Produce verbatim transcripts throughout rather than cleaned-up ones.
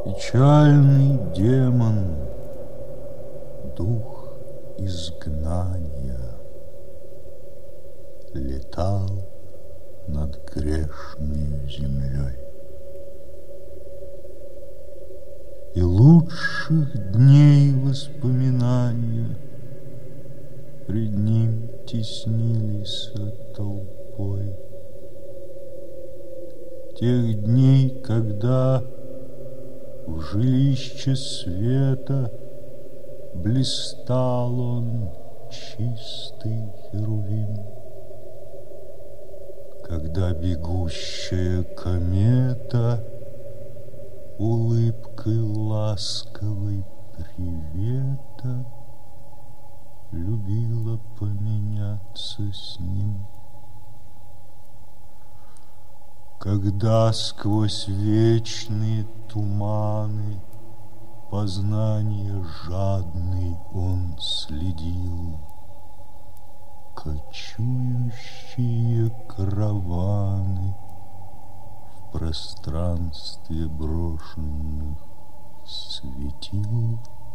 Печальный демон, дух изгнания, летал над грешной землей. И лучших дней воспоминания пред ним теснились толпой. Тех дней, когда в жилище света блистал он, чистый херувим, когда бегущая комета улыбкой ласковой привета любила поменяться с ним. Когда сквозь вечные туманы познания жадный он следил, кочующие караваны в пространстве брошенных светил.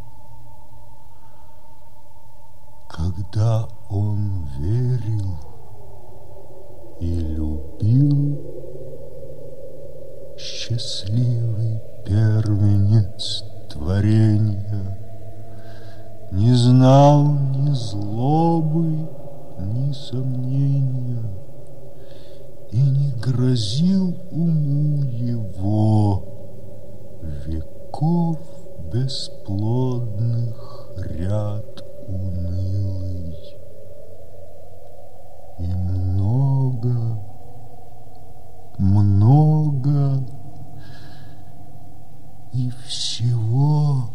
Когда он верил и любил, счастливый первенец творенья не знал ни злобы, ни сомнения, и не грозил уму его веков бесплодных ряд унылый. И много, много и всего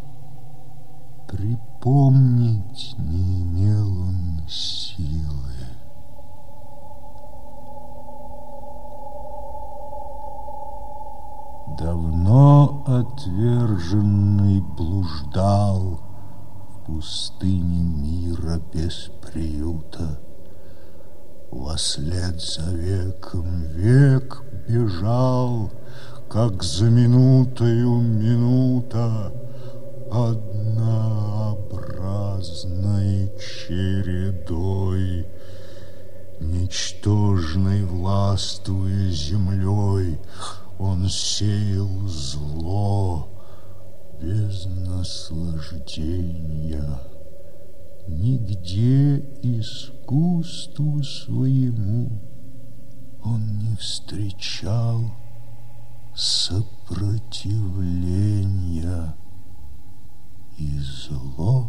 припомнить не имел он силы. Давно отверженный блуждал в пустыне мира без приюта. Вослед за веком век бежал, как за минутою минута, однообразной чередой, ничтожной властвуя землей, он сеял зло без наслаждения. Нигде искусству своему он не встречал сопротивления, и зло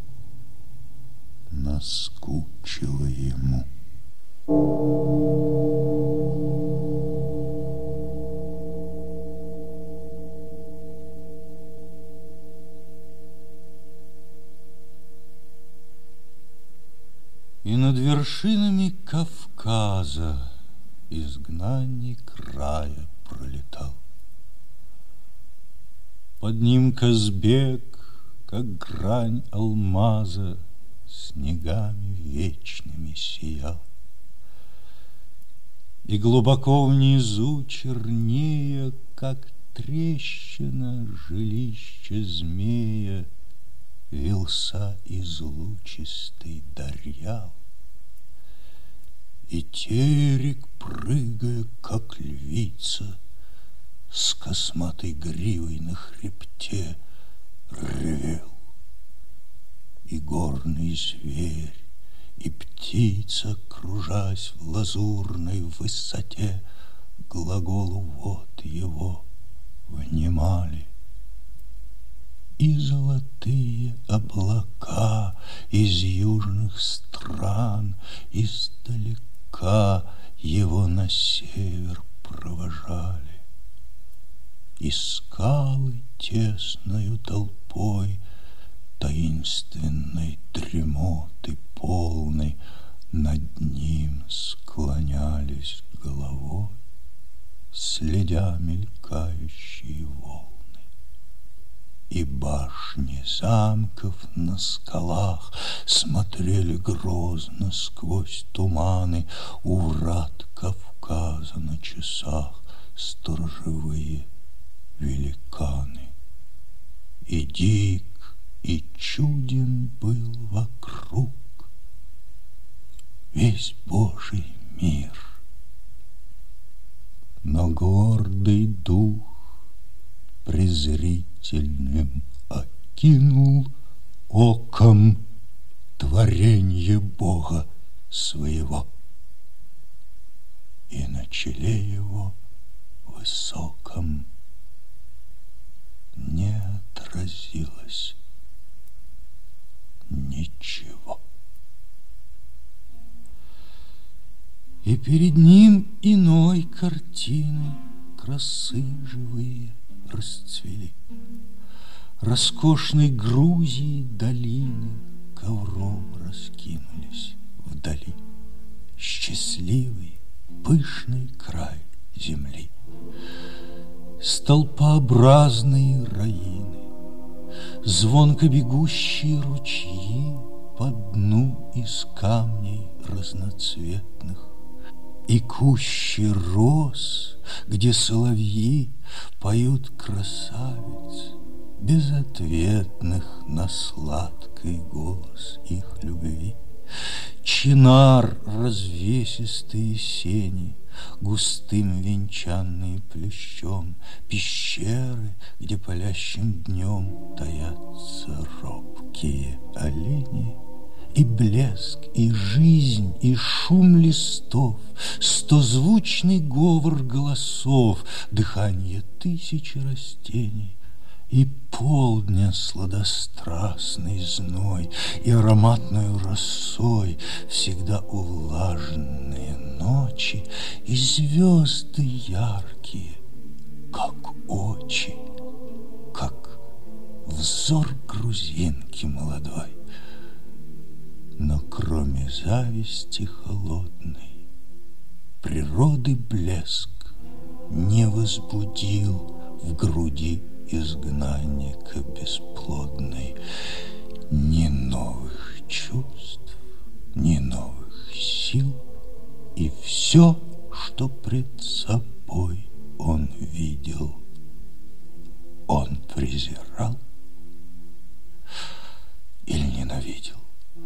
наскучило ему. И над вершинами Кавказа изгнанник рая пролетал. Под ним Казбек, как грань алмаза, снегами вечными сиял. И глубоко внизу чернее, как трещина жилища змея, вился излучистый Дарьял. И терек, прыгая, как львица, с косматой гривой на хребте ревел. И горный зверь, и птица, кружась в лазурной высоте, глаголу вод его внимали. И золотые облака из южных стран издалека его на север провожали. И скалы тесною толпой таинственной дремоты полной над ним склонялись головой, следя мелькающие волны. И башни замков на скалах смотрели грозно сквозь туманы, у врат Кавказа на часах сторожевые великаны. И дик, и чуден был вокруг весь Божий мир. Но гордый дух презрительным окинул оком творенье Бога своего, и на челе его высоком не отразилось ничего. И перед ним иной картины красы живые расцвели. Роскошной Грузии долины ковром раскинулись вдали. Счастливый, пышный край земли. Столпообразные раины, звонко бегущие ручьи по дну из камней разноцветных, и кущи роз, где соловьи поют красавиц, безответных на сладкий голос их любви. Чинар развесистые сени, густым венчанные плющом, пещеры, где палящим днем таятся робкие олени. И блеск, и жизнь, и шум листов, стозвучный говор голосов, дыхание тысячи растений, и полдня сладострастный зной, и ароматную росой всегда увлаженные ночи, и звезды яркие, как очи, как взор грузинки молодой. Но кроме зависти холодной, природы блеск не возбудил в груди изгнанника бесплодной ни новых чувств, ни новых сил, и все, что пред собой он видел, он презирал или ненавидел.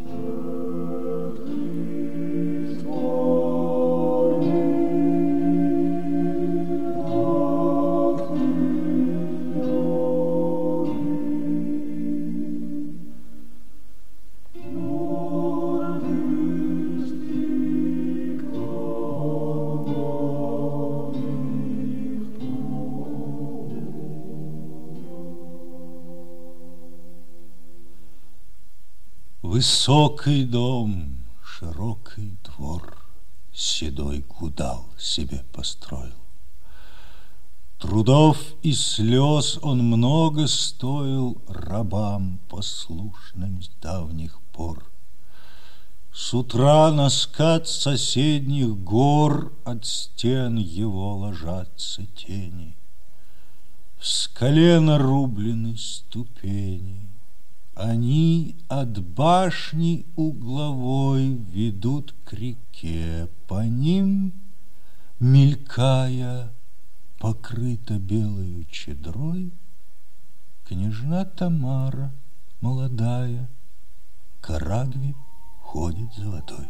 Высокий дом, широкий двор седой гудал себе построил. Трудов и слез он много стоил рабам, послушным с давних пор. С утра на скат соседних гор от стен его ложатся тени. В скале нарублены ступени, они от башни угловой ведут к реке, по ним, мелькая, покрыта белою чедрой, княжна Тамара, молодая, к Арагве ходит за водой.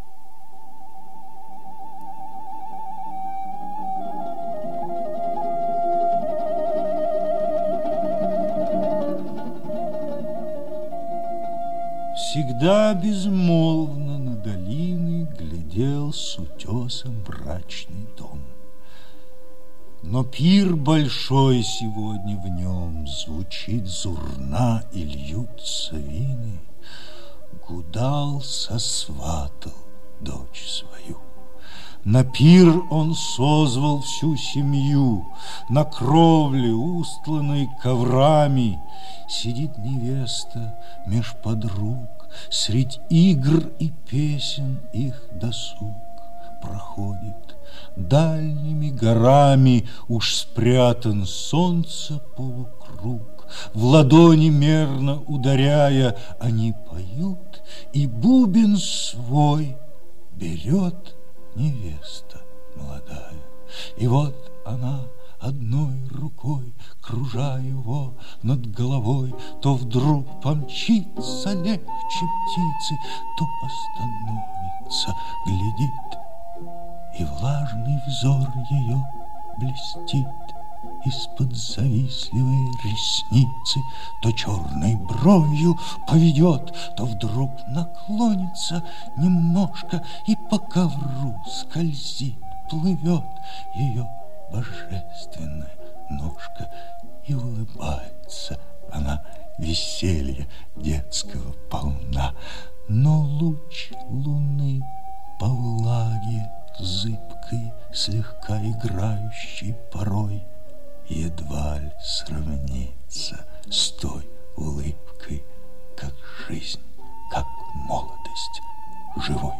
Всегда безмолвно на долины глядел с утеса мрачный дом. Но пир большой сегодня в нем, звучит зурна и льются вины. Гудал сосватал дочь свою. На пир он созвал всю семью, на кровле, устланной коврами, сидит невеста меж подруг, средь игр и песен их досуг проходит. Дальними горами уж спрятан солнце полукруг, в ладони мерно ударяя, они поют, и бубен свой берет невеста молодая. И вот она одной рукой, кружа его над головой, то вдруг помчится легче птицы, то остановится, глядит, и влажный взор ее блестит из-под завистливой ресницы, то черной бровью поведет, то вдруг наклонится немножко и по ковру скользит, плывет ее божественная ножка, и улыбается она, веселья детского полна. Но луч луны по влаге зыбкой, слегка играющей порой, едва ли сравнится с той улыбкой, как жизнь, как молодость живой.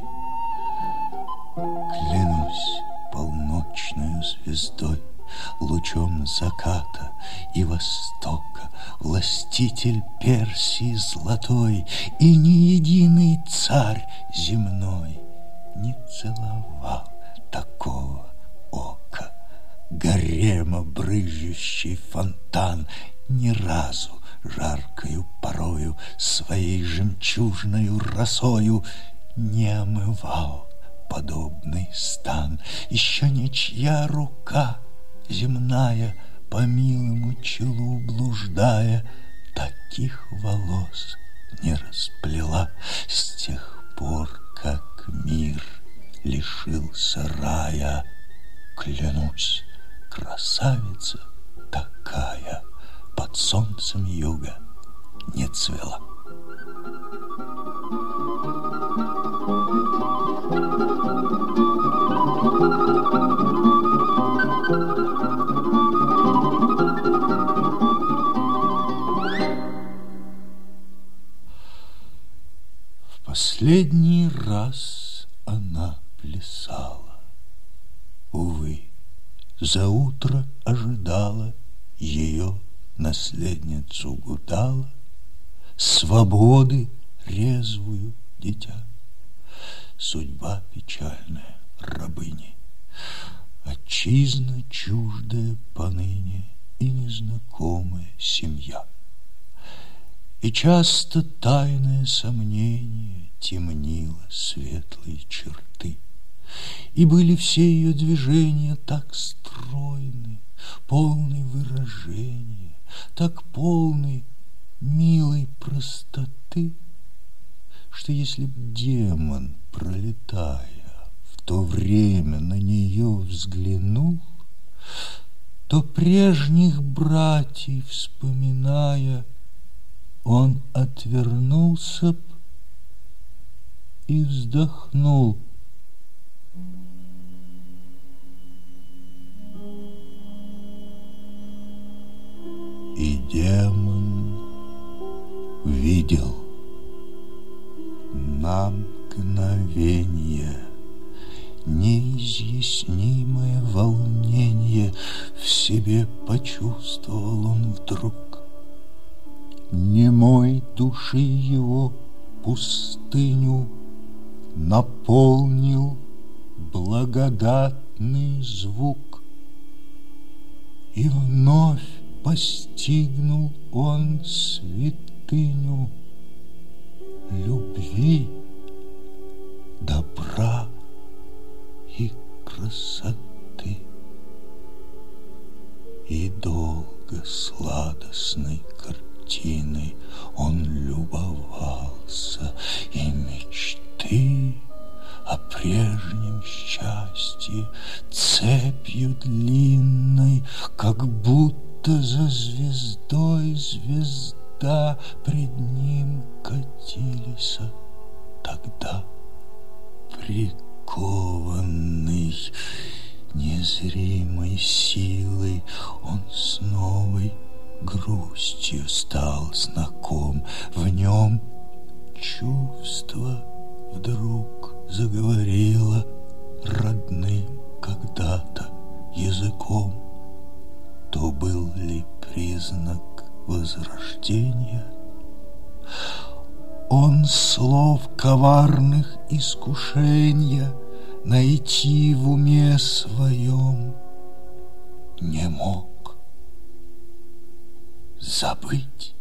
Клянусь полночную звездой, лучом заката и востока, властитель Персии золотой, и ни единый царь земной не целовал такого ока. Гарема брызжущий фонтан ни разу жаркою порою своей жемчужною росою не омывал подобный стан. Еще ничья рука земная, по милому челу блуждая, таких волос не расплела с тех пор, как мир лишился рая. Клянусь, красавица такая под солнцем юга не цвела. В последний раз она плясала. Увы, за утро ожидала ее наследницу Гудала, свободы резвую дитя. Судьба печальная рабыни, отчизна чуждая поныне и незнакомая семья. И часто тайное сомнение темнило светлые черты, и были все ее движения так стройны, полны выражения, так полны милой простоты, что если б демон, пролетая в то время, на нее взглянул, то прежних братьев вспоминая, он отвернулся б и вздохнул. И демон видел на мгновенье неизъяснимое волнение в себе почувствовал он вдруг. Немой души его пустыню наполнил благодатный звук, и вновь постигнул он святыню любви, добра и красоты. И долго сладостной картиной он любовался, и мечты о прежнем счастье цепью длинной, как будто за звездой звезда пред ним катились. Тогда прикованный незримой силой он с новой грустью стал знаком. В нем чувство вдруг заговорило родным когда-то языком. То был ли признак возрождения? Он слов коварных искушения найти в уме своем не мог. Забыть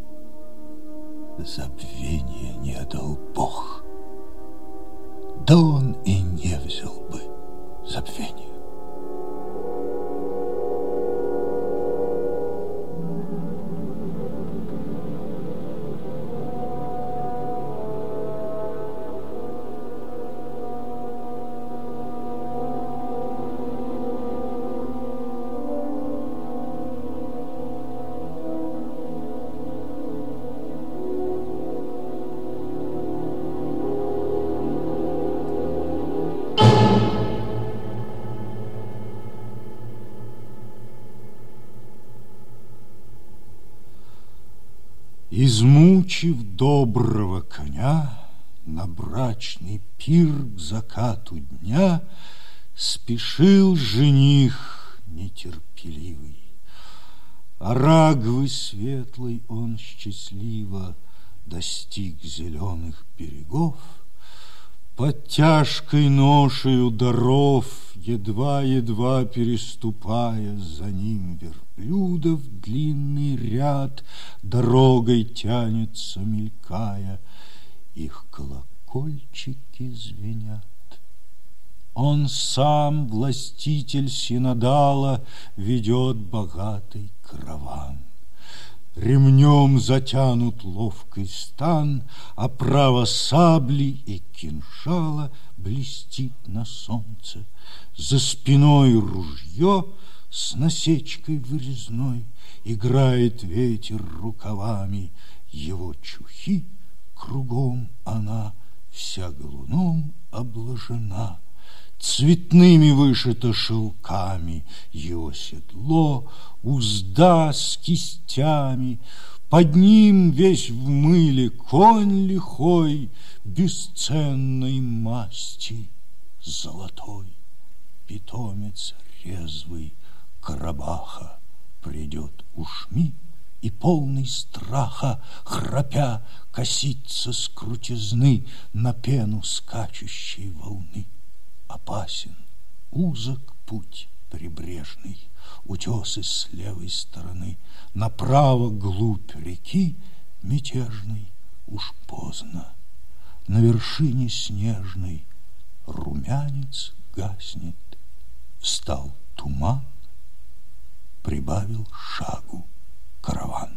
забвение не дал Бог, да он и не взял бы забвение. Измучив доброго коня, на брачный пир к закату дня спешил жених нетерпеливый. Арагвы светлой он счастливо достиг зеленых берегов, под тяжкой ношею даров, едва-едва переступая, за ним верблюдов длинный ряд дорогой тянется, мелькая, их колокольчики звенят. Он сам, властитель синодала, ведет богатый караван. Ремнем затянут ловкий стан, оправа сабли и кинжала блестит на солнце. За спиной ружье с насечкой вырезной, играет ветер рукавами его чухи, кругом она вся галуном обложена. Цветными вышито шелками его седло, узда с кистями, под ним весь в мыле конь лихой, бесценной масти золотой. Питомец резвый Карабаха придет ушми и полный страха, храпя, косится с крутизны на пену скачущей волны. Опасен, узок путь прибрежный, утесы с левой стороны, направо глубь реки мятежной уж поздно. На вершине снежной румянец гаснет, встал туман, прибавил шагу караван.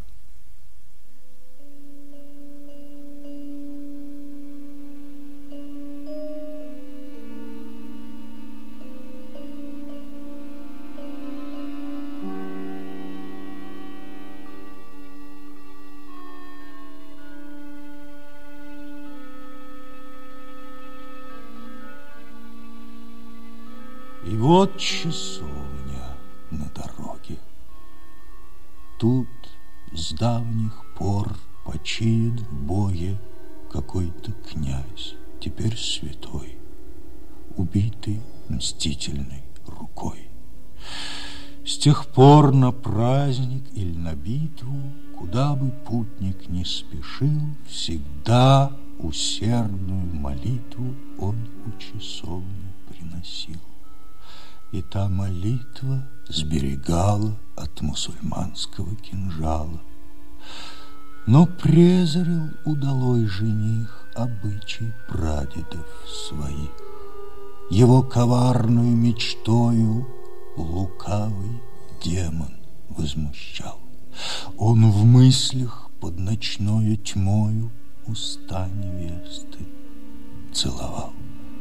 И вот часовня на дороге. Тут с давних пор почиет в Боге какой-то князь, теперь святой, убитый мстительной рукой. С тех пор на праздник или на битву, куда бы путник ни спешил, всегда усердную молитву он у часовни приносил. И та молитва сберегала от мусульманского кинжала. Но презрел удалой жених обычай прадедов своих. Его коварную мечтою лукавый демон возмущал. Он в мыслях под ночною тьмою уста невесты целовал.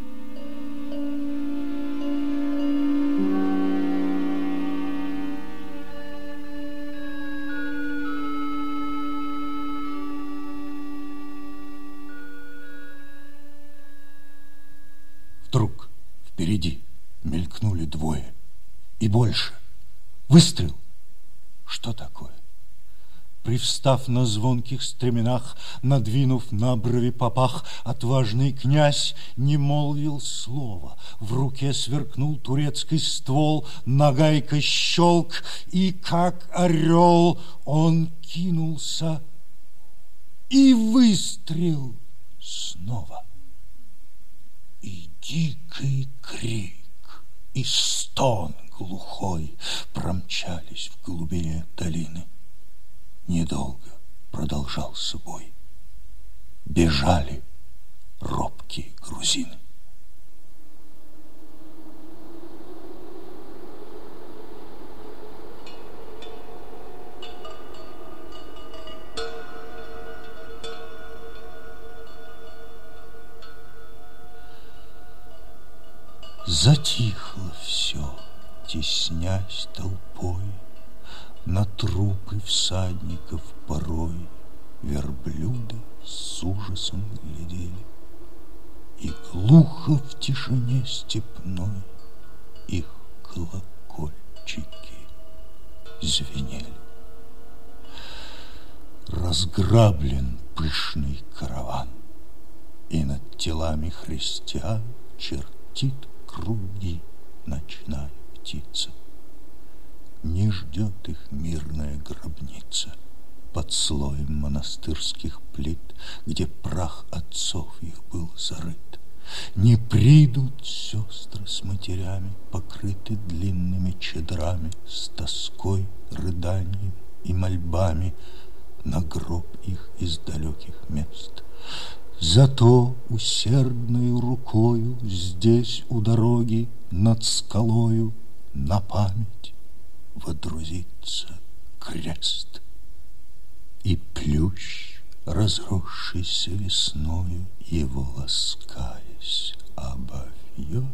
Вдруг впереди мелькнули двое, и больше. Выстрел. Что такое? Привстав на звонких стременах, надвинув на брови попах, отважный князь не молвил слова. В руке сверкнул турецкий ствол, нагайка щелк, и, как орел, он кинулся, и выстрел снова. И дикий крик, и стон глухой промчались в глубине долины. Недолго продолжался бой. Бежали робкие грузины. Затихло все, теснясь толпой, на трупы всадников порой верблюды с ужасом глядели, и глухо в тишине степной их колокольчики звенели. Разграблен пышный караван, и над телами христиан чертит круги ночная птица. Не ждет их мирная гробница под слоем монастырских плит, где прах отцов их был зарыт. Не придут сестры с матерями, покрыты длинными чадрами, с тоской, рыданием и мольбами на гроб их из далеких мест. Зато усердною рукою здесь у дороги над скалою на память водрузится крест. И плющ, разросшийся весною, его ласкаясь обовьет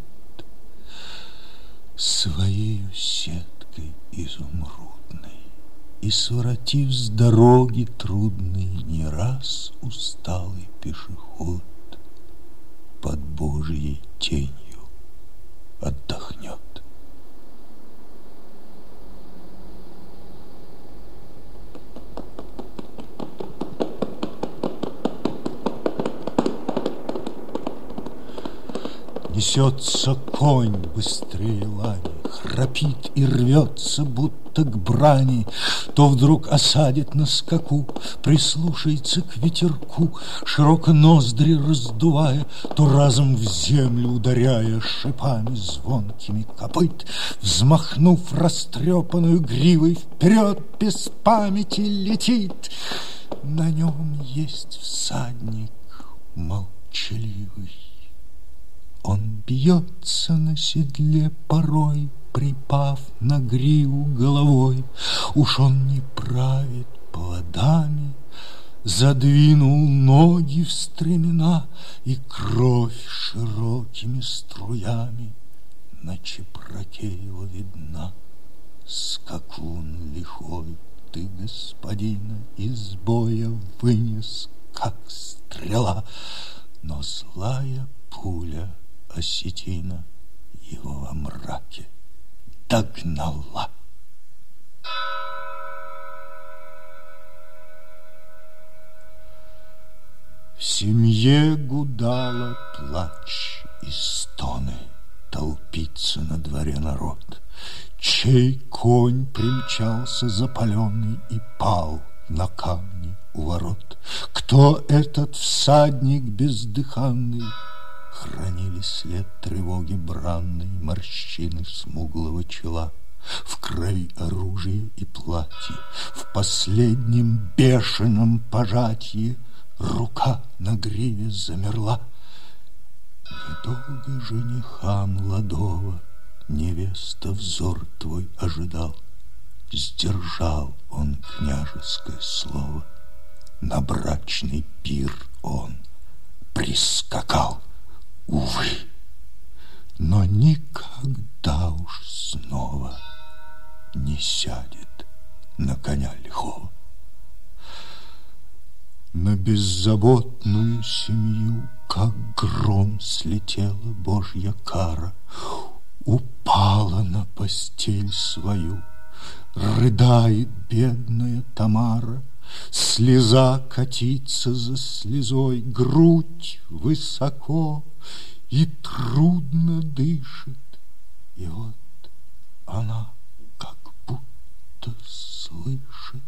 своею сеткой изумрудной. И, своротив с дороги трудной, не раз усталый пешеход под Божьей тенью отдохнет. Несется конь быстрее лани, храпит и рвется, будто к брани, то вдруг осадит на скаку, прислушается к ветерку, широко ноздри раздувая, то разом в землю ударяя шипами звонкими копыт, взмахнув растрепанную гривой, вперед без памяти летит. На нем есть всадник молчаливый. Он бьется на седле порой, припав на гриву головой. Уж он не правит поводами, задвинул ноги в стремена, и кровь широкими струями на чепраке его видна. Скакун лихой, ты господина из боя вынес, как стрела, но злая пуля осетина его во мраке догнала. В семье гудала плач и стоны, толпится на дворе народ, чей конь примчался запаленный и пал на камни у ворот. Кто этот всадник бездыханный? Хранили след тревоги бранной, морщины смуглого чела, в крови оружие и платье, в последнем бешеном пожатии рука на гриве замерла. Недолго жениха молодого невеста взор твой ожидал. Сдержал он княжеское слово, на брачный пир он прискакал. Увы, но никогда уж снова не сядет на коня лихого. На беззаботную семью, как гром, слетела Божья кара, упала на постель свою, рыдает бедная Тамара. Слеза катится за слезой, грудь высоко, и трудно дышит. И вот она как будто слышит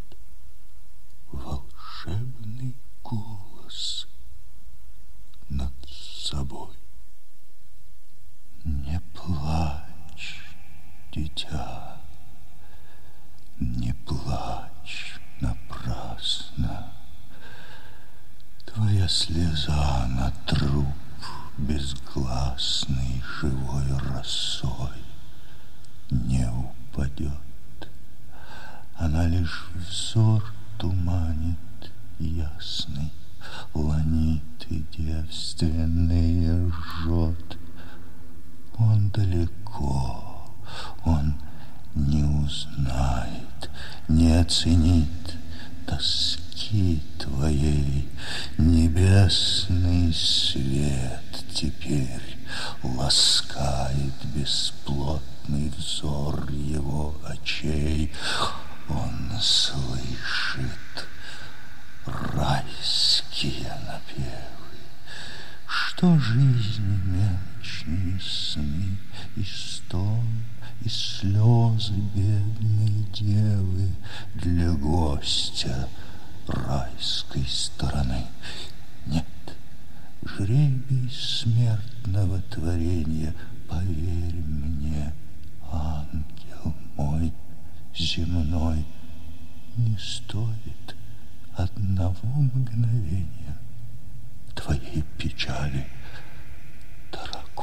волшебный голос над собой. Не плачь, дитя, не плачь напрасно. Твоя слеза на труп безгласный живой росой не упадет. Она лишь взор туманит ясный, ланиты девственные жжет. Он далеко, он не узнает, не оценит тоски твоей. Небесный свет теперь ласкает бесплотный взор его очей. Он слышит райские напевы, что жизни меньшие сны, и стон, и слезы бедной девы для гостя райской стороны. Нет, жребий смертного творения, поверь мне, ангел мой земной, не стоит одного мгновения твоей печали, дорогой.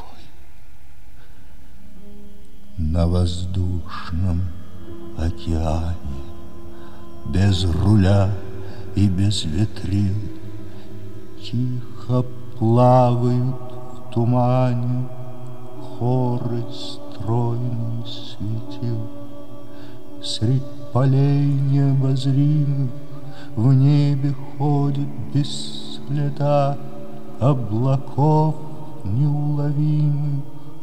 На воздушном океане, без руля и без ветрил, тихо плавают в тумане хоры стройных светил. Средь полей необозримых в небе ходит без следа облаков неуловимых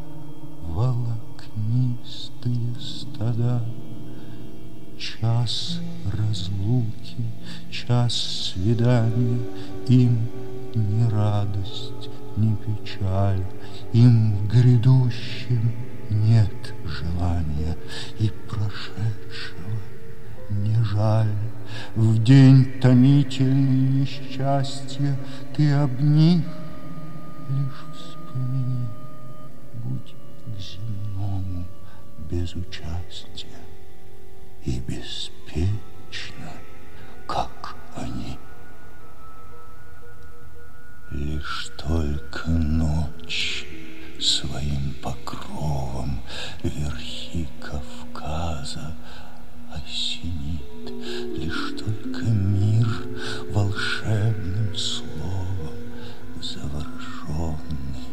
волокнистые стада. Час разлуки, час свидания, им ни радость, ни печаль, им в грядущем нет желания, и прошедшего не жаль. В день томительный несчастья ты об них лишь вспомни, будь к земному без участия и беспечно, как они. Лишь только ночь своим покровом верхи Кавказа осенит, лишь только мир волшебным словом завороженный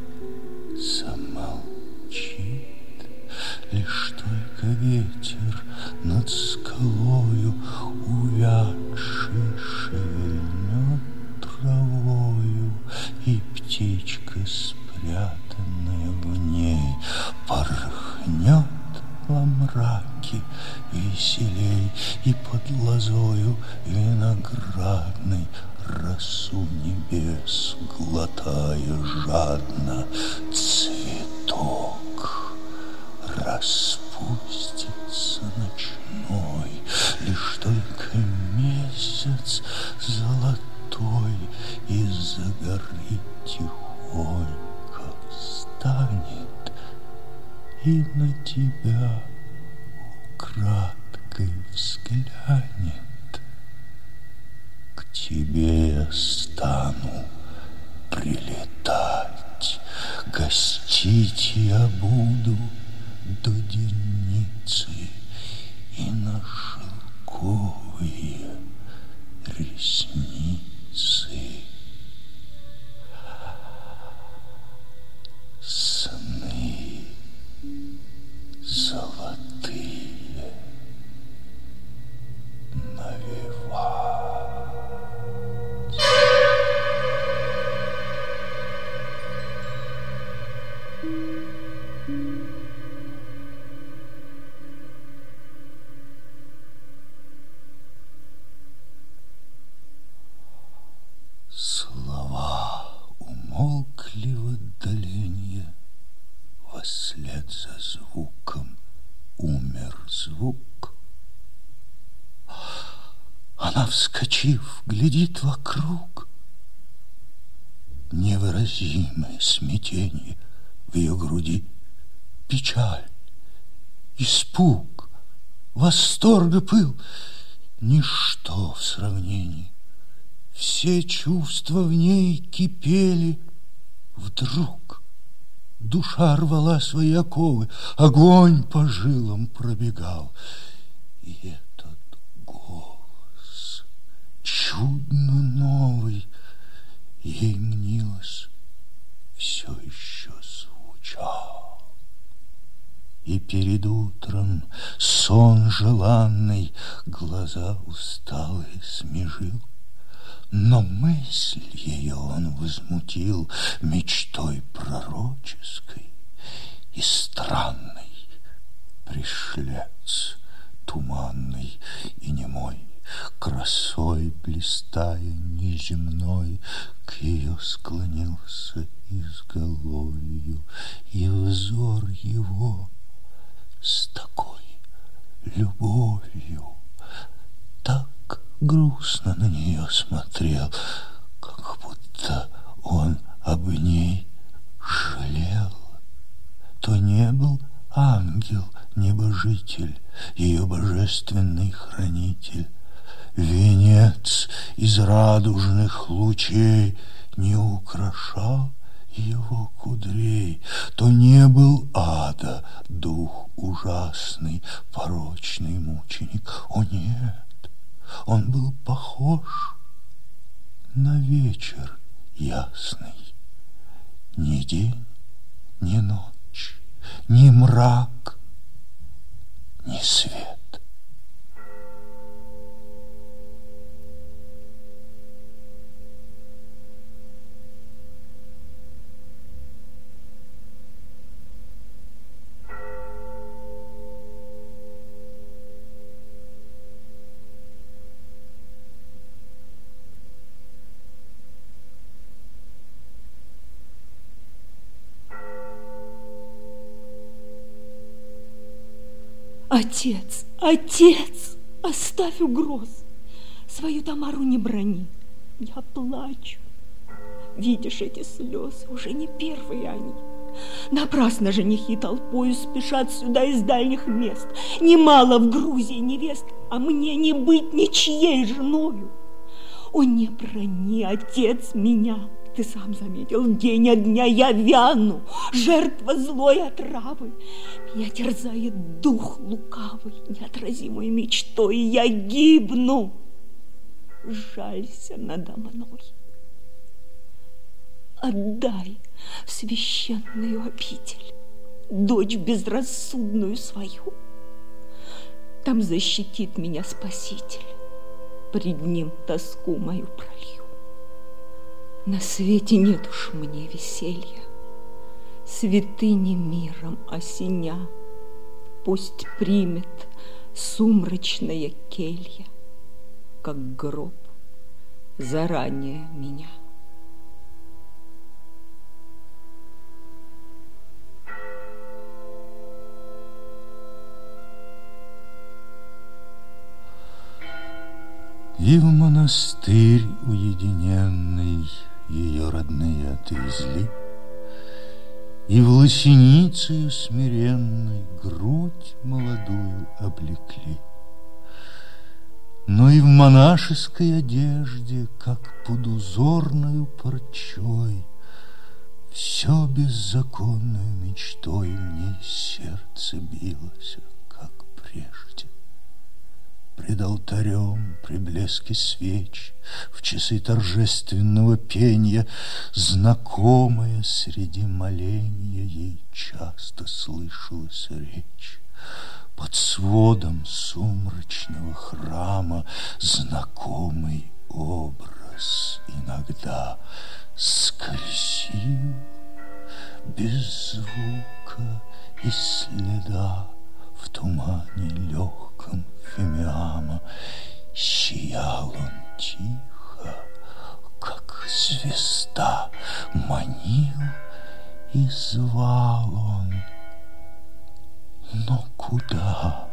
замолчит, лишь только ветер над скалою увядший шевельнет травою, и птичка, спрятанная в ней, порхнет во мраке веселей, и под лозою виноградной росу небес глотая жадно, цветок распустится ночной, лишь только месяц золотой из-за горы тихонько встанет и на тебя украдкой взглянет. К тебе я стану прилетать, гостить я буду до денницы, и на шелковые ресницы сны золотые навевать. Слова умолкли в отдалении, вслед за звуком умер звук. Она, вскочив, глядит вокруг. Невыразимое смятение в ее груди, печаль испуг, восторга пыл — ничто в сравнении. Все чувства в ней кипели. Вдруг душа рвала свои оковы, огонь по жилам пробегал. И этот голос, чудно новый, ей мнилось, все еще звучал. И перед утром сон желанный глаза усталые смежил. Но мысль ее он возмутил мечтой пророческой и странной. Пришлец туманный и немой, красой блистая неземной, к ее склонился изголовью, и взор его с такой любовью так грустно на нее смотрел, как будто он об ней жалел. То не был ангел, небожитель, ее божественный хранитель. Венец из радужных лучей не украшал его кудрей, то не был ада дух ужасный, порочный мученик. О, нет! Он был похож на вечер ясный. Ни день, ни ночь, ни мрак, ни свет. Отец, отец, оставь угроз, свою Тамару не брони. Я плачу. Видишь эти слезы, уже не первые они. Напрасно женихи толпою спешат сюда из дальних мест. Немало в Грузии невест, а мне не быть ничьей женою. О, не брони, отец, меня. Ты сам заметил, день от дня я вяну, жертва злой отравы. Меня терзает дух лукавый, неотразимой мечтой, я гибну. Жалься надо мной. Отдай в священную обитель дочь безрассудную свою. Там защитит меня Спаситель, пред ним тоску мою пролью. На свете нет уж мне веселья, святыни миром осеня. Пусть примет сумрачная келья, как гроб, заранее меня. И в монастырь уединенный ее родные отвезли, и в лосиницею смиренной грудь молодую облекли. Но и в монашеской одежде, как под узорною парчой, все беззаконную мечтой в ней сердце билось, как прежде. Пред алтарем, при блеске свеч, в часы торжественного пенья, знакомая среди моленья ей часто слышалась речь. Под сводом сумрачного храма знакомый образ иногда скользил без звука и следа в тумане легком фимиама. Сиял он тихо, как звезда, манил и звал он. Но куда?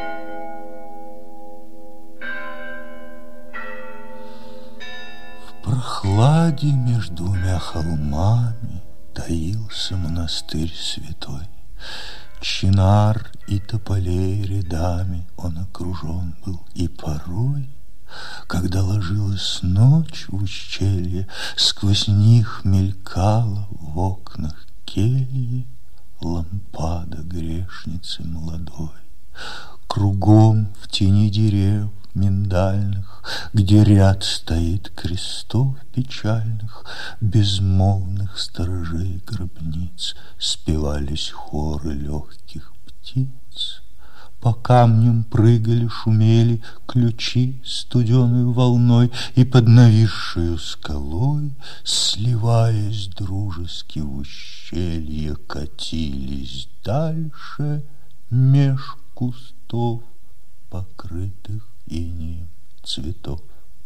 В прохладе между двумя холмами таился монастырь святой. Чинар и тополей рядами он окружен был, и порой, когда ложилась ночь в ущелье, сквозь них мелькала в окнах кельи лампада грешницы молодой. Кругом в тени дерев миндальных, где ряд стоит крестов печальных, безмолвных сторожей гробниц, спевались хоры легких птиц. По камням прыгали, шумели ключи студеную волной, и под нависшую скалой, сливаясь дружески в ущелье, катились дальше меж кустов, покрытых инеем цветов.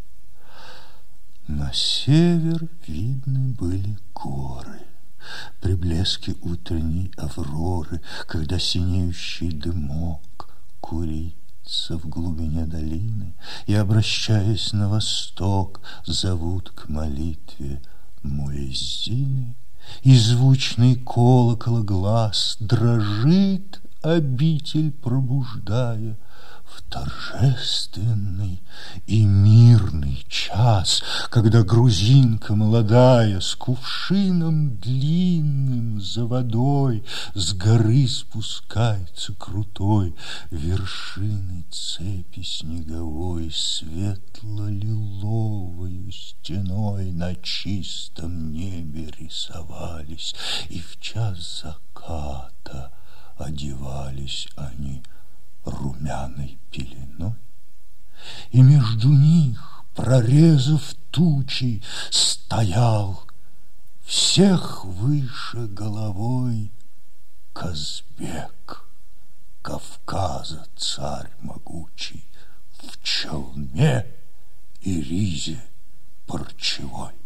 На север видны были горы, при блеске утренней авроры, когда синеющий дымок курится в глубине долины, и, обращаясь на восток, зовут к молитве муэззины, и звучный колокола глаз дрожит, обитель пробуждая, в торжественный и мирный час, когда грузинка молодая с кувшином длинным за водой с горы спускается крутой вершины цепи снеговой, светло-лиловою стеной на чистом небе рисовались, и в час заката одевались они румяной пеленой, и между них, прорезав тучи, стоял всех выше головой Казбек, Кавказа царь могучий, в челме и ризе парчевой.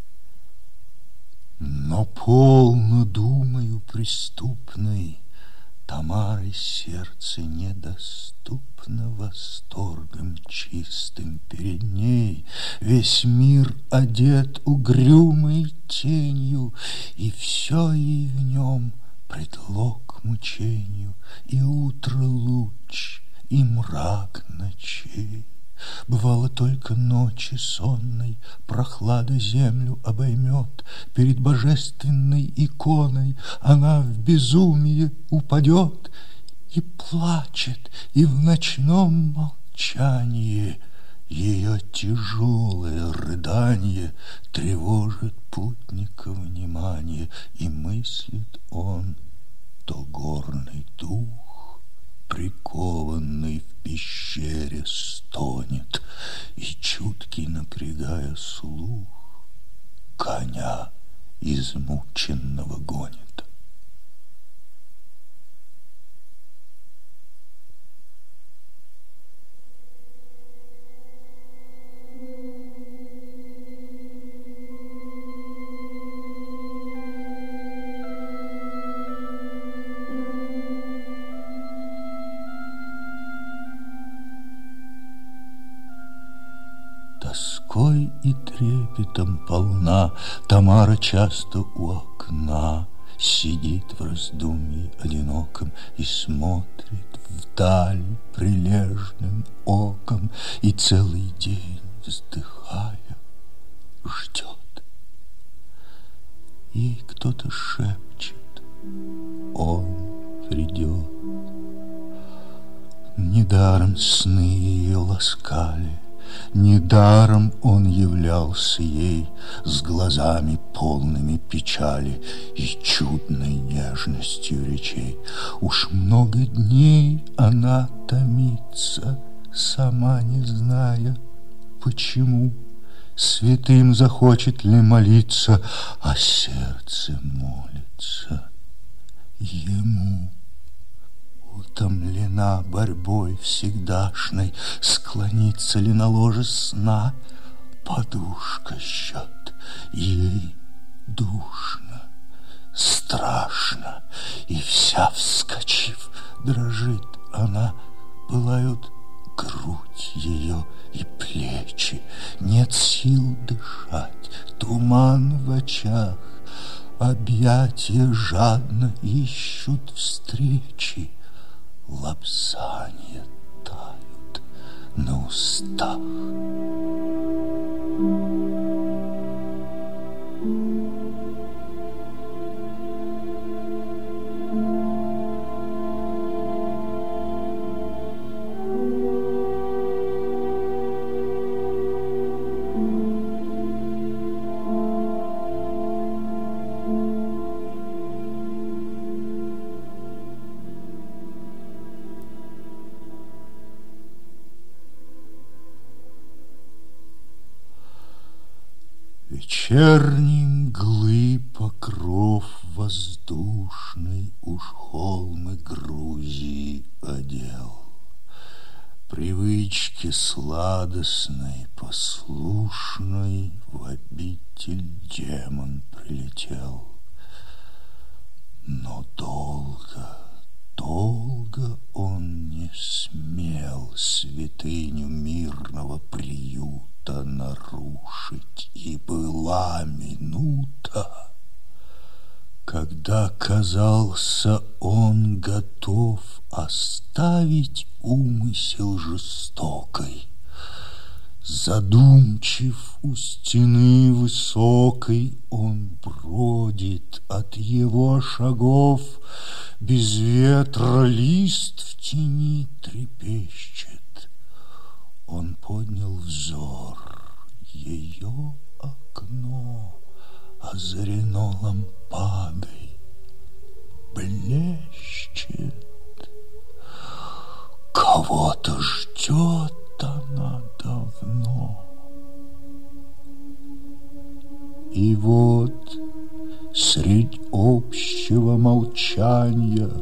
Но полно думаю преступной, Тамары сердце недоступно восторгом чистым перед ней. Весь мир одет угрюмой тенью, и все ей в нем предлог мучению, и утро луч, и мрак ночей. Бывало, только ночи сонной прохлада землю обоймет, перед божественной иконой она в безумие упадет и плачет, и в ночном молчании ее тяжелое рыдание тревожит путника внимание, и мыслит он, то горный дух, прикованный в пещере, стонет, и чуткий, напрягая слух, коня измученного гонит. Тоской и трепетом полна Тамара часто у окна, сидит в раздумье одиноком и смотрит вдаль прилежным оком, и целый день, вздыхая, ждет. Ей кто-то шепчет: он придет. Недаром сны ее ласкали, недаром он являлся ей с глазами полными печали и чудной нежностью речей. Уж много дней она томится, сама не зная, почему. Святым захочет ли молиться, а сердце молится ему. Утомлена борьбой всегдашней, склонится ли на ложе сна, подушка жжет, ей душно, страшно, и вся вскочив дрожит она, пылают грудь ее и плечи, нет сил дышать. дышать, туман в очах, объятия жадно ищут встречи, лапзанья тают на устах. Вечерней мглы покров воздушный уж холмы Грузии одел. Привычки сладостной, послушной в обитель демон прилетел. Но долго, долго он не смел святыню мирного приюта нарушить, и была минута, когда казался он готов оставить умысел жестокой. Задумчив у стены высокой, он бродит, от его шагов без ветра лист в тени трепещет. Он поднял взор, ее окно озарено лампадой, блещет. Кого-то ждет она давно. И вот средь общего молчания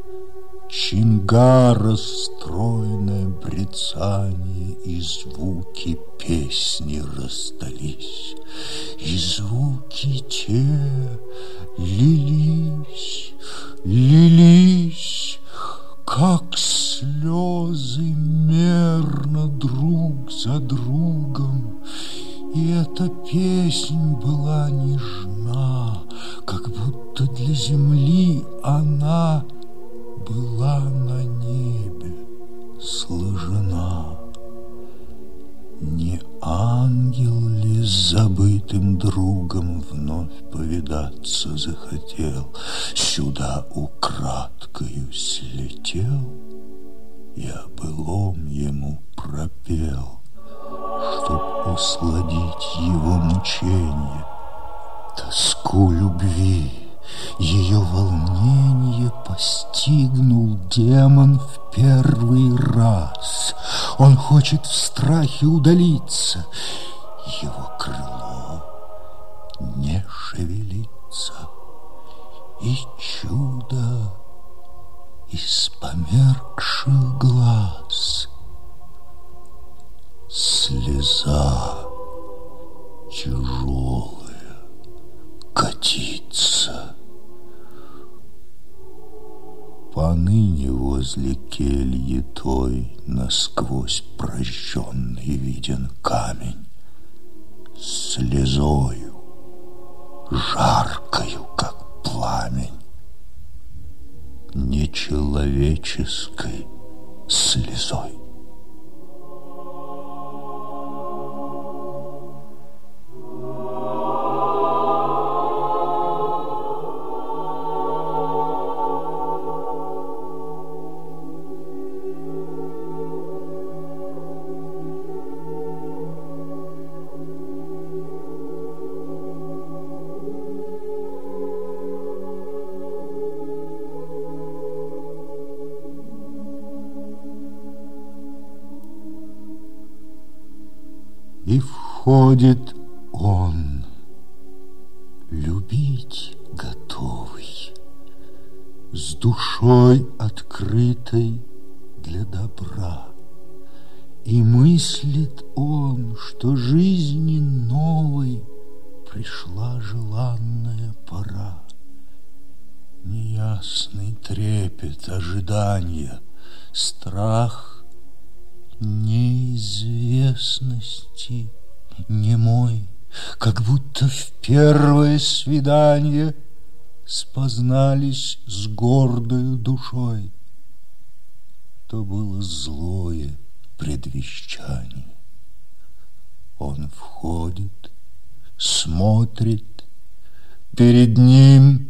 чингара стройное брецание, и звуки песни раздались, и звуки те лились, лились, как слезы мерно друг за другом. И эта песнь была нежна, как будто для земли она была на небе сложена. Не ангел ли с забытым другом вновь повидаться захотел, сюда украдкою слетел и о былом ему пропел, чтоб усладить его мученье, тоску любви. Ее волнение постигнул демон в первый раз. Он хочет в страхе удалиться, его крыло не шевелится, и чудо из померкших глаз. Слеза тяжелая катится. Поныне возле кельи той насквозь прожженный виден камень, слезою жаркою, как пламень, нечеловеческой слезой. И входит он, любить готовый, с душой открытой для добра. И мыслит он, что жизни новой пришла желанная пора. Неясный трепет ожидания, страх неизвестности немой, как будто в первое свидание спознались с гордою душой. То было злое предвещание. Он входит, смотрит, перед ним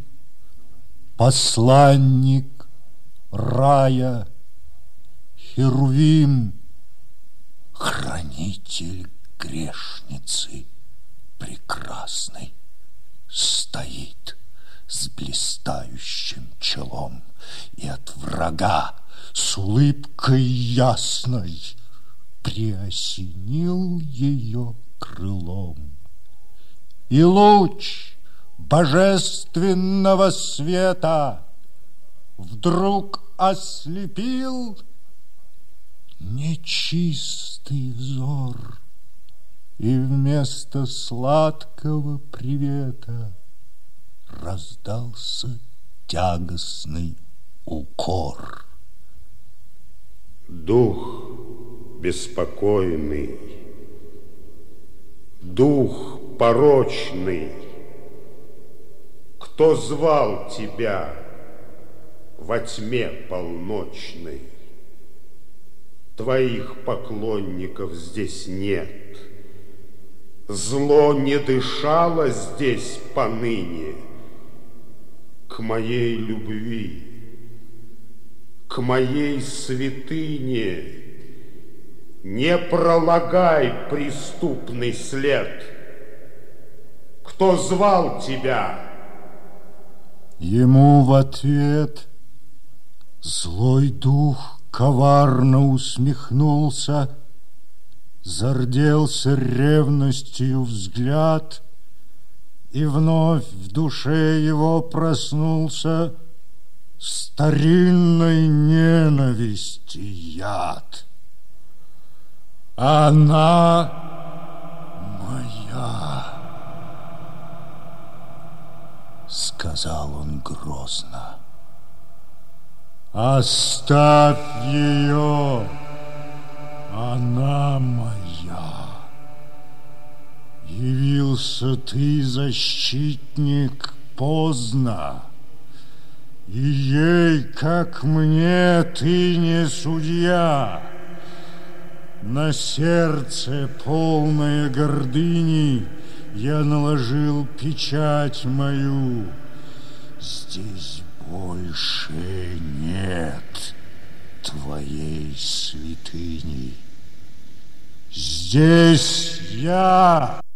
посланник рая, Херувим, хранитель грешницы прекрасной, стоит с блистающим челом и от врага с улыбкой ясной приосенил ее крылом. И луч божественного света вдруг ослепил нечистый взор, и вместо сладкого привета раздался тягостный укор. Дух беспокойный, дух порочный, кто звал тебя во тьме полночной? Твоих поклонников здесь нет, зло не дышало здесь поныне к моей любви, к моей святыне. Не пролагай преступный след. Кто звал тебя? Ему в ответ злой дух коварно усмехнулся, зарделся ревностью взгляд, и вновь в душе его проснулся старинной ненависти яд. Она моя, сказал он грозно. Оставь ее, она моя. Явился ты, защитник, поздно, и ей, как мне, ты не судья. На сердце, полное гордыни, я наложил печать мою. Здесь больше нет твоей святыни. Здесь я...